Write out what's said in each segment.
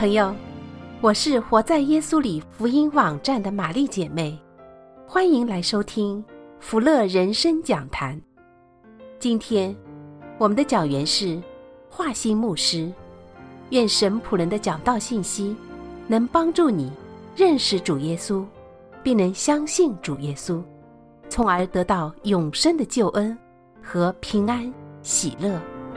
朋友，我是活在耶稣里福音网站的玛丽姐妹，欢迎来收听福乐人生讲坛。今天我们的讲员是华兴牧师，愿神仆人的讲道信息能帮助你认识主耶稣，并能相信主耶稣，从而得到永生的救恩和平安喜乐。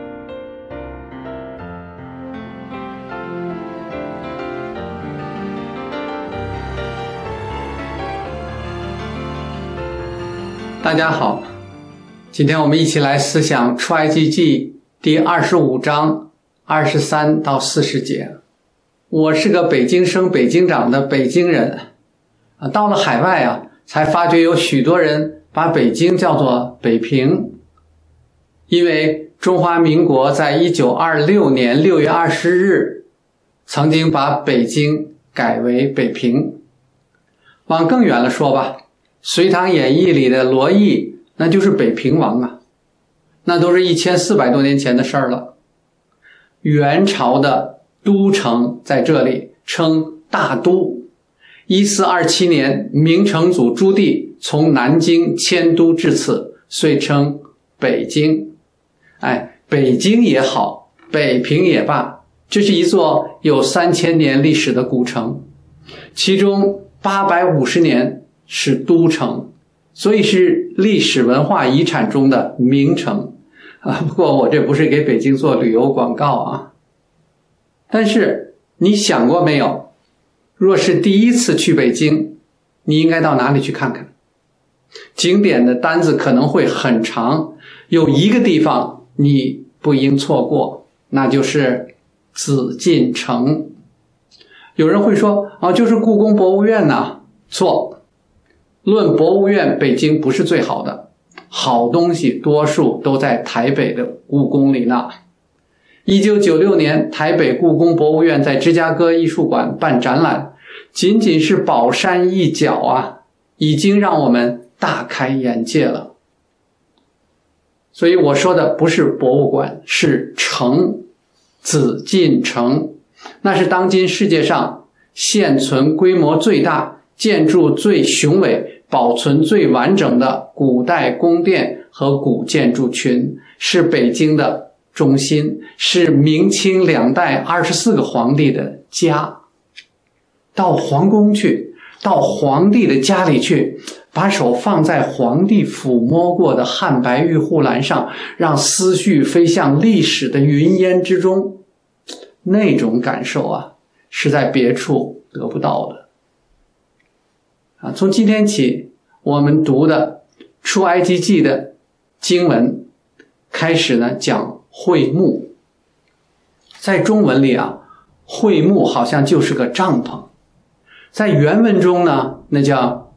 大家好，今天我们一起来思想出埃及记第25章23到40节。我是个北京生北京长的北京人到了海外才发觉有许多人把北京叫做北平，因为中华民国在1926年6月20日曾经把北京改为北平。往更远了说吧，隋唐演义里的罗毅那就是北平王那都是1400多年前的事儿了。元朝的都城在这里称大都。1427年明成祖朱棣从南京迁都至此，遂称北京。北京也好，北平也罢，这是一座有3000年历史的古城，其中850年是都城，所以是历史文化遗产中的名城不过我这不是给北京做旅游广告但是你想过没有，若是第一次去北京，你应该到哪里去看看？景点的单子可能会很长，有一个地方你不应错过，那就是紫禁城。有人会说就是故宫博物院错，论博物院，北京不是最好的，好东西多数都在台北的故宫里呢。1996年台北故宫博物院在芝加哥艺术馆办展览，仅仅是宝山一角已经让我们大开眼界了。所以我说的不是博物馆，是城，紫禁城，那是当今世界上现存规模最大、建筑最雄伟、保存最完整的古代宫殿和古建筑群，是北京的中心，是明清两代24个皇帝的家。到皇宫去，到皇帝的家里去，把手放在皇帝抚摸过的汉白玉护栏上，让思绪飞向历史的云烟之中，那种感受是在别处得不到的。从今天起，我们读的出埃及记的经文开始讲会幕。在中文里会幕好像就是个帐篷，在原文中那叫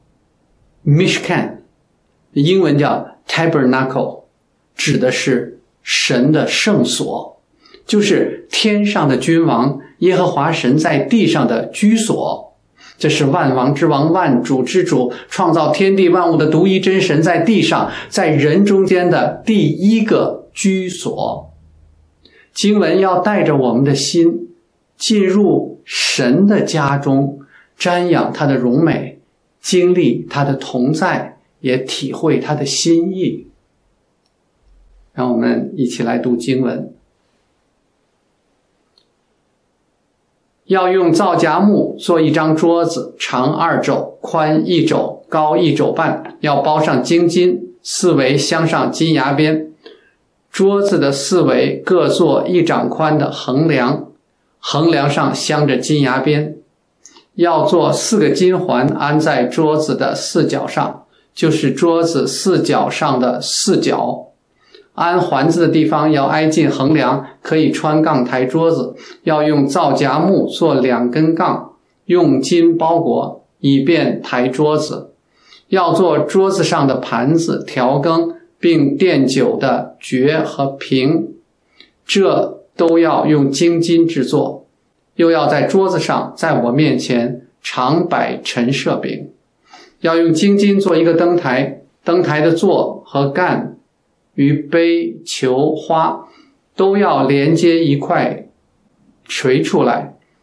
Mishkan， 英文叫 Tabernacle， 指的是神的圣所，就是天上的君王耶和华神在地上的居所。这是万王之王，万主之主，创造天地万物的独一真神在地上，在人中间的第一个居所。经文要带着我们的心进入神的家中，瞻仰他的荣美，经历他的同在，也体会他的心意。让我们一起来读经文。要用皂荚木做一张桌子，长2肘，宽1肘，高1肘半，要包上金金，四围镶上金牙边。桌子的四围各做1掌宽的横梁，横梁上镶着金牙边。要做4个金环安在桌子的4角上，就是桌子4角上的4角。安环子的地方要挨近横梁，可以穿杠抬桌子。要用皂荚木做2根杠，用金包裹，以便抬桌子。要做桌子上的盘子、调羹，并奠酒的爵和瓶，这都要用精金制作。又要在桌子上，在我面前常摆陈设饼。要用精金做一个灯台，灯台的座和干与杯、球、花都要连接一块垂出来，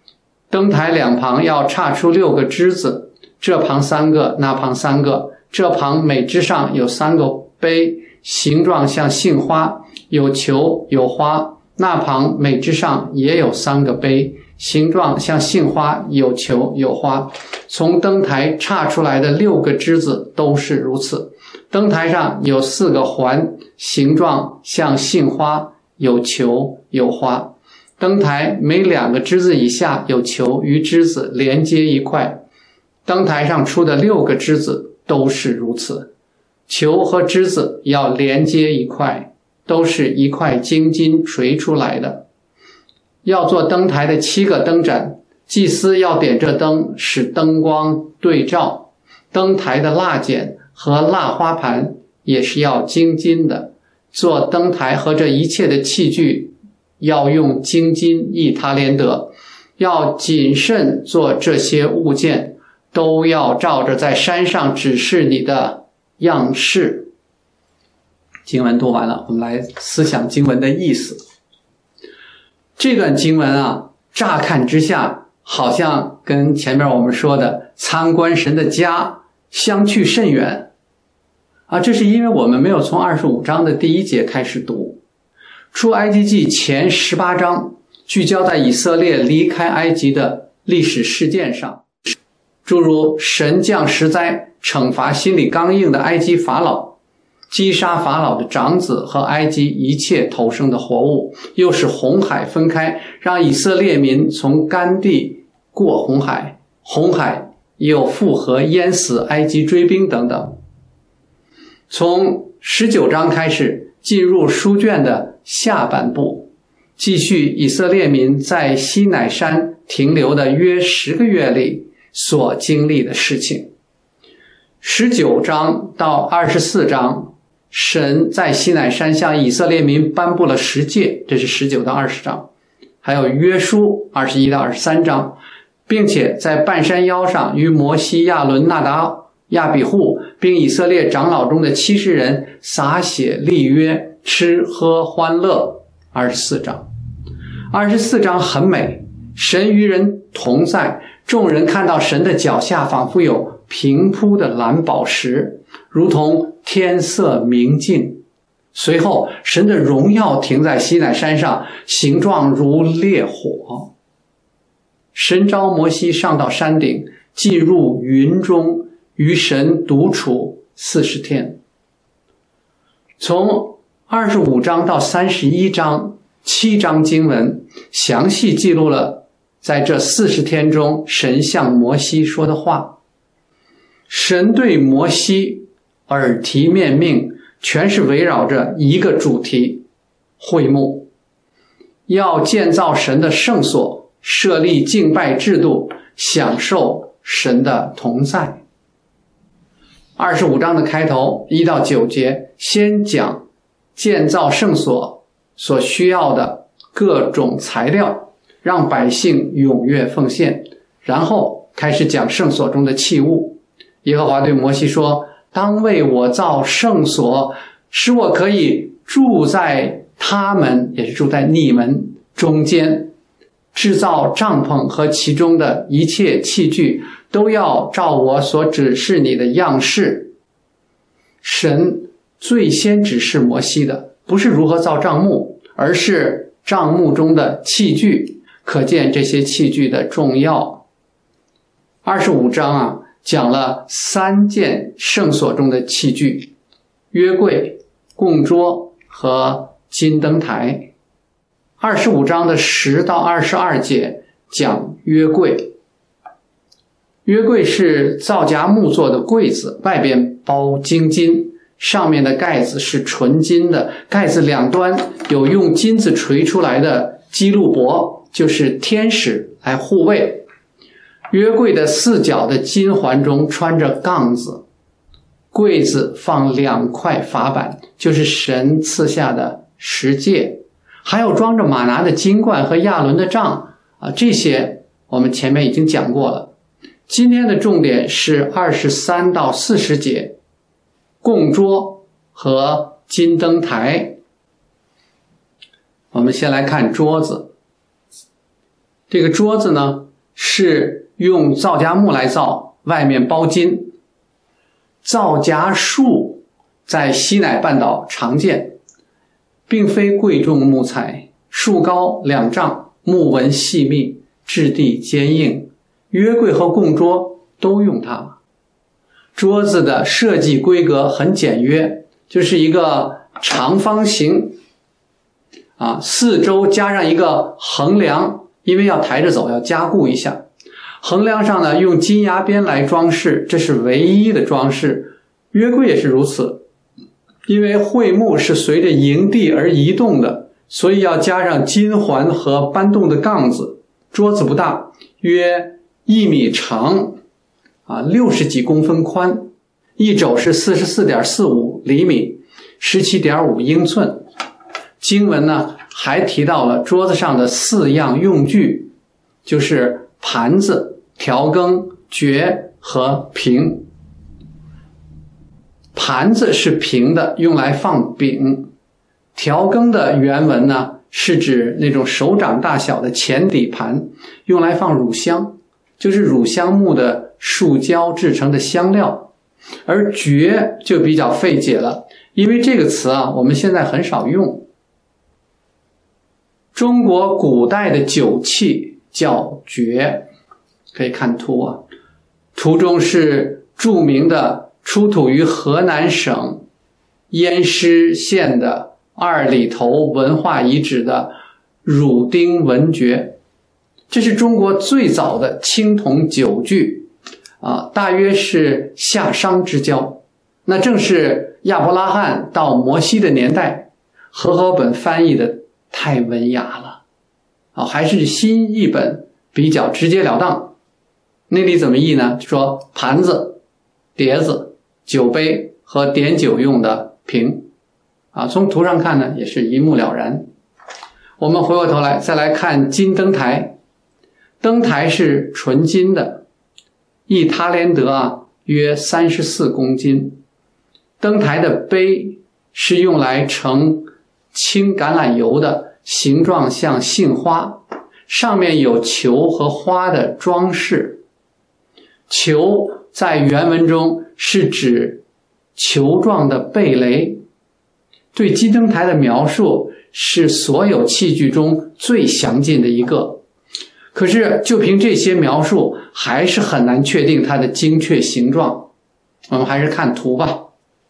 灯台两旁要插出6个枝子，这旁3个，那旁3个，这旁每枝上有3个杯，形状像杏花，有球有花，那旁每枝上也有3个杯，形状像杏花，有球有花。从灯台插出来的6个枝子都是如此。灯台上有4个环，形状像杏花，有球有花。灯台每2个枝子以下有球与枝子连接一块。灯台上出的6个枝子都是如此。球和枝子要连接一块，都是一块精金锤出来的。要做灯台的7个灯盏，祭司要点这灯，使灯光对照。灯台的蜡剪和蜡花盘也是要精金的。做灯台和这一切的器具要用精金意他连得，要谨慎做这些物件，都要照着在山上指示你的样式。经文读完了，我们来思想经文的意思。这段经文啊，乍看之下好像跟前面我们说的参观神的家相去甚远啊，这是因为我们没有从25章的第1节开始读。出埃及记前18章聚焦在以色列离开埃及的历史事件上，诸如神降10灾惩罚心里刚硬的埃及法老，击杀法老的长子和埃及一切投生的活物，又使红海分开，让以色列民从干地过红海，红海又复合淹死埃及追兵等等。从19章开始进入书卷的下半部，继续以色列民在西乃山停留的约10个月里所经历的事情。19章到24章，神在西乃山向以色列民颁布了10诫，这是19到20章，还有约书21到23章，并且在半山腰上与摩西、亚伦、纳达、亚比户并以色列长老中的70人洒血立约，吃喝欢乐，24章。24章很美，神与人同在，众人看到神的脚下仿佛有平铺的蓝宝石，如同天色明净。随后神的荣耀停在西乃山上，形状如烈火。神召摩西上到山顶，进入云中，与神独处40天。从25章到31章7章经文详细记录了在这40天中神向摩西说的话。神对摩西耳提面命，全是围绕着一个主题：会幕，要建造神的圣所，设立敬拜制度，享受神的同在。25章的开头1到9节先讲建造圣所所需要的各种材料，让百姓踊跃奉献，然后开始讲圣所中的器物。耶和华对摩西说：当为我造圣所，使我可以住在他们，也是住在你们中间。制造帐篷和其中的一切器具都要照我所指示你的样式。神最先指示摩西的不是如何造帐幕，而是帐幕中的器具，可见这些器具的重要。25章讲了3件圣所中的器具：约柜、供桌和金灯台。25章的10到22节讲约柜。约柜是皂荚木做的柜子，外边包精金，上面的盖子是纯金的，盖子两端有用金子锤出来的基路伯，就是天使来护卫。约柜的4角的金环中穿着杠子，柜子放2块法板，就是神赐下的10诫，还有装着玛拿的金罐和亚伦的杖这些我们前面已经讲过了。今天的重点是23到40节，供桌和金灯台。我们先来看桌子。这个桌子呢， 是用皂荚木来造，外面包金。皂荚树在西乃半岛常见，并非贵重木材，树高2丈，木纹细密，质地坚硬，约柜和供桌都用它。桌子的设计规格很简约，就是一个长方形四周加上一个横梁，因为要抬着走，要加固一下。横梁上呢用金牙边来装饰，这是唯一的装饰。约柜也是如此，因为会幕是随着营地而移动的，所以要加上金环和搬动的杠子。桌子不大，约1米长，60几公分宽，一肘是 44.45 厘米， 17.5英寸。经文呢还提到了桌子上的4样用具，就是盘子、调羹、爵和瓶。盘子是平的，用来放饼。调羹的原文呢是指那种手掌大小的前底盘，用来放乳香，就是乳香木的树胶制成的香料。而爵就比较费解了，因为这个词我们现在很少用。中国古代的酒器叫爵，可以看图图中是著名的出土于河南省偃师县的2里头文化遗址的汝丁文爵，这是中国最早的青铜酒具大约是夏商之交，那正是亚伯拉罕到摩西的年代。和合本翻译的太文雅了还是新译本比较直截了当。那里怎么译呢？说盘子、碟子、酒杯和点酒用的瓶从图上看呢也是一目了然。我们回过头来再来看金灯台。灯台是纯金的，一他连德约34公斤。灯台的杯是用来盛清橄榄油的，形状像杏花，上面有球和花的装饰。球在原文中是指球状的贝雷。对金灯台的描述是所有器具中最详尽的一个，可是就凭这些描述还是很难确定它的精确形状。我们还是看图吧。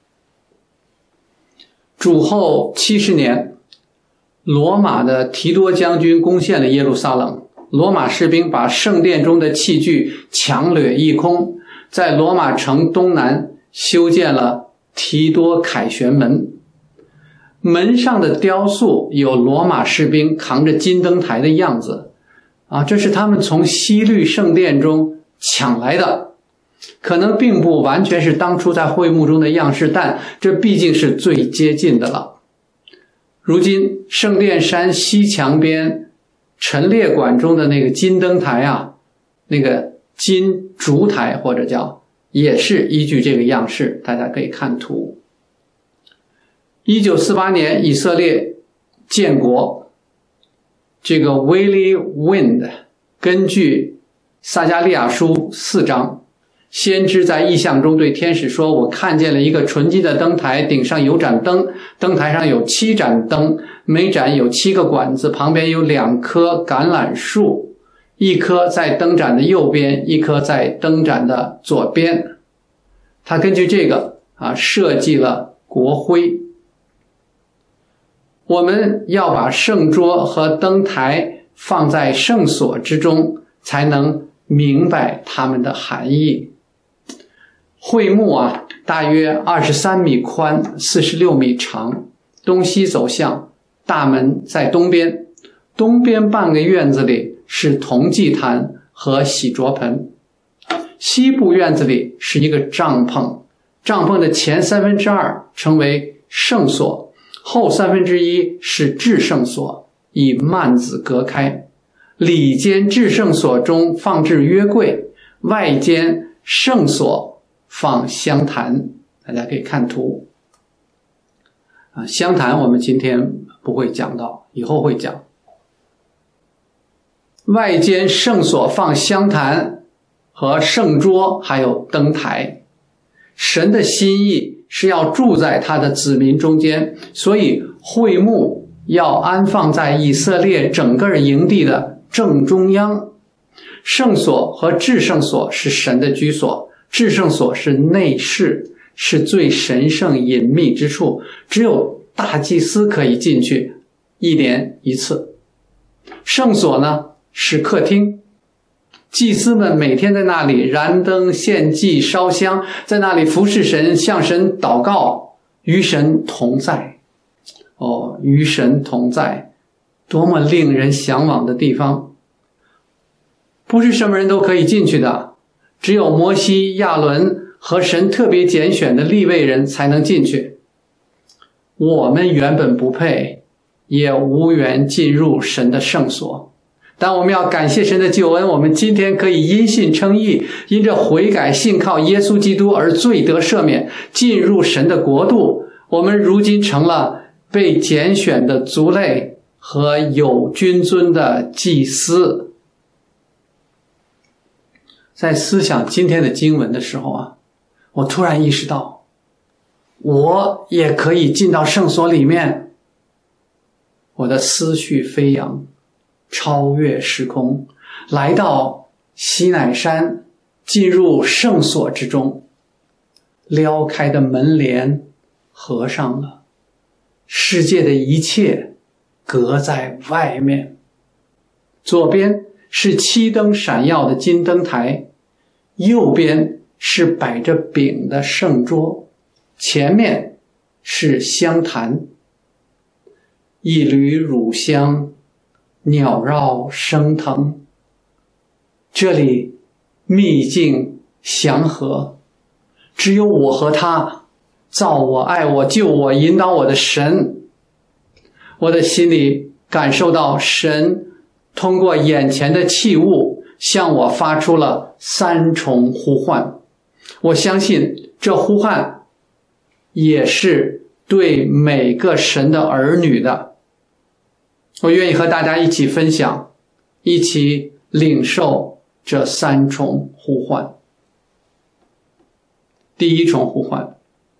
主后70年，罗马的提多将军攻陷了耶路撒冷，罗马士兵把圣殿中的器具强掠一空，在罗马城东南修建了提多凯旋门。门上的雕塑有罗马士兵扛着金灯台的样子这是他们从西律圣殿中抢来的，可能并不完全是当初在会幕中的样式，但这毕竟是最接近的了。如今圣殿山西墙边陈列馆中的那个金灯台那个金烛台或者叫，也是依据这个样式，大家可以看图。1948年以色列建国，这个 Willy Wind 根据撒迦利亚书4章，先知在异象中对天使说，我看见了一个纯金的灯台，顶上有盏灯，灯台上有7盏灯，每盏有7个管子，旁边有2棵橄榄树，一棵在灯盏的右边，一棵在灯盏的左边。他根据这个设计了国徽。我们要把圣桌和灯台放在圣所之中，才能明白它们的含义。会幕大约23米宽，46米长，东西走向，大门在东边，东边半个院子里是铜祭坛和洗濯盆，西部院子里是一个帐篷，帐篷的前2/3称为圣所，后1/3是至圣所，以幔子隔开。里间至圣所中放置约柜，外间圣所放香坛。大家可以看图香坛我们今天不会讲到，以后会讲。 外间圣所放香坛和圣桌，还有灯台。神的心意是要住在他的子民中间，所以会幕要安放在以色列整个营地的正中央。圣所和至圣所是神的居所，至圣所是内室，是最神圣隐秘之处，只有大祭司可以进去，1年1次。圣所呢是客厅，祭司们每天在那里燃灯献祭烧香，在那里服侍神，向神祷告，与神同在。与神同在，多么令人向往的地方。不是什么人都可以进去的，只有摩西、亚伦和神特别拣选的利未人才能进去。我们原本不配，也无缘进入神的圣所，但我们要感谢神的救恩，我们今天可以因信称义，因着悔改信靠耶稣基督而罪得赦免，进入神的国度。我们如今成了被拣选的族类和有君尊的祭司。在思想今天的经文的时候我突然意识到，我也可以进到圣所里面。我的思绪飞扬，超越时空，来到西乃山，进入圣所之中。撩开的门帘合上了，世界的一切隔在外面。左边是7灯闪耀的金灯台，右边是摆着饼的圣桌，前面是香坛，一缕乳香袅绕升腾。这里秘境祥和，只有我和他，造我、爱我、救我、引导我的神。我的心里感受到神通过眼前的器物向我发出了3重呼唤。我相信这呼唤也是对每个神的儿女的。我愿意和大家一起分享，一起领受这3重呼唤。第1重呼唤，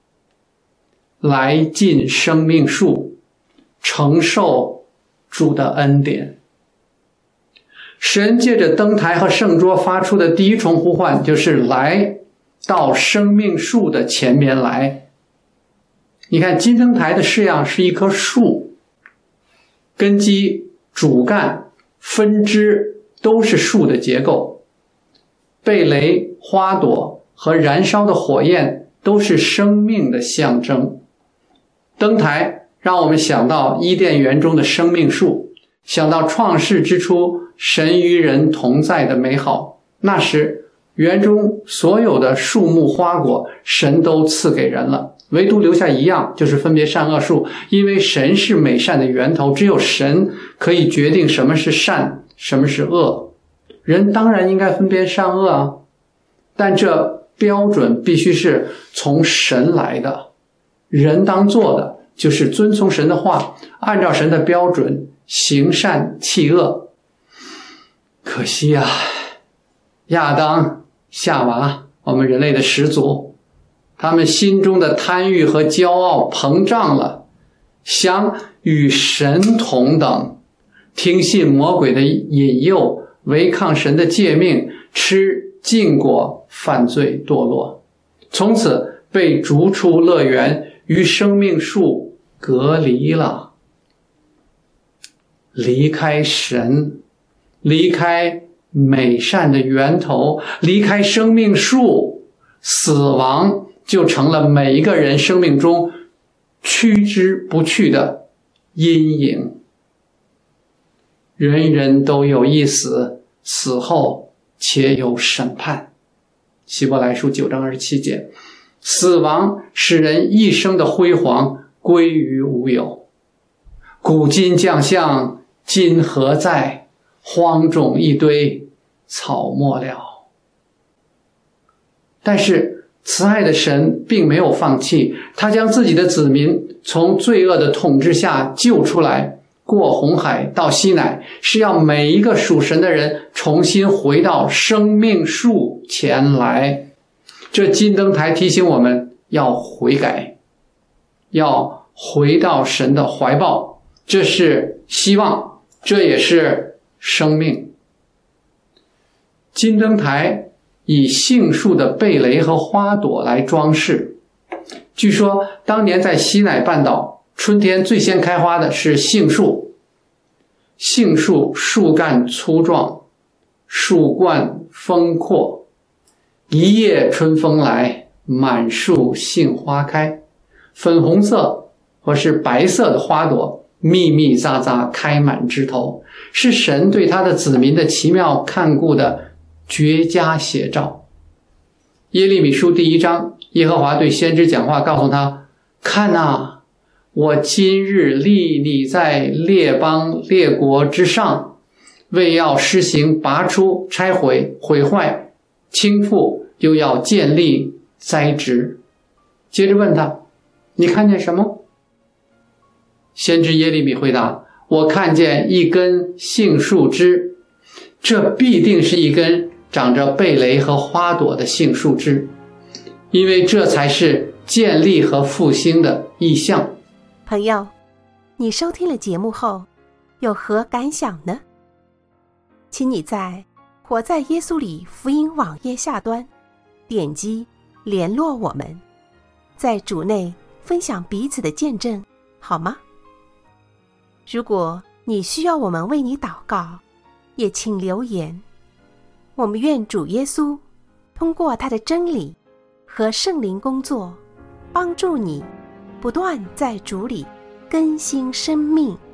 来进生命树，承受主的恩典。神借着灯台和圣桌发出的第1重呼唤，就是来到生命树的前边来。你看金灯台的式样是一棵树，根基、主干、分支都是树的结构，蓓蕾、花朵和燃烧的火焰都是生命的象征。灯台让我们想到伊甸园中的生命树，想到创世之初神与人同在的美好。那时园中所有的树木花果神都赐给人了，唯独留下一样，就是分别善恶树。因为神是美善的源头，只有神可以决定什么是善，什么是恶。人当然应该分辨善恶但这标准必须是从神来的。人当做的就是遵从神的话，按照神的标准行善弃恶。可惜亚当、夏娃，我们人类的始祖，他们心中的贪欲和骄傲膨胀了，想与神同等，听信魔鬼的引诱，违抗神的诫命，吃禁果，犯罪堕落，从此被逐出乐园，与生命树隔离了。离开神，离开美善的源头，离开生命树，死亡就成了每一个人生命中驱之不去的阴影。人人都有一死，死后且有审判。希伯来书9章27节，死亡使人一生的辉煌归于无有。古今将相今何在？荒冢一堆，草没了。但是慈爱的神并没有放弃，他将自己的子民从罪恶的统治下救出来， 过红海到西乃，是要每一个属神的人重新回到生命树前来。这金灯台提醒我们要悔改，要回到神的怀抱，这是希望，这也是生命。金灯台以杏树的蓓蕾和花朵来装饰。据说当年在西乃半岛，春天最先开花的是杏树。杏树树干粗壮，树冠丰阔，一夜春风来，满树杏花开。粉红色或是白色的花朵密密匝匝开满枝头，是神对他的子民的奇妙看顾的绝佳写照。耶利米书第1章，耶和华对先知讲话，告诉他：看啊，我今日立你在列邦列国之上，为要施行拔出、拆毁、毁坏、倾覆，又要建立、栽植。接着问他：你看见什么？先知耶利米回答：我看见一根杏树枝，这必定是一根长着蓓蕾和花朵的杏树枝，因为这才是建立和复兴的意象。 朋友，你收听了节目后有何感想呢？请你在活在耶稣里福音网页下端点击联络我们，在主内分享彼此的见证，好吗？如果你需要我们为你祷告，也请留言。我们愿主耶稣通过他的真理和圣灵工作，帮助你不断在主里更新生命。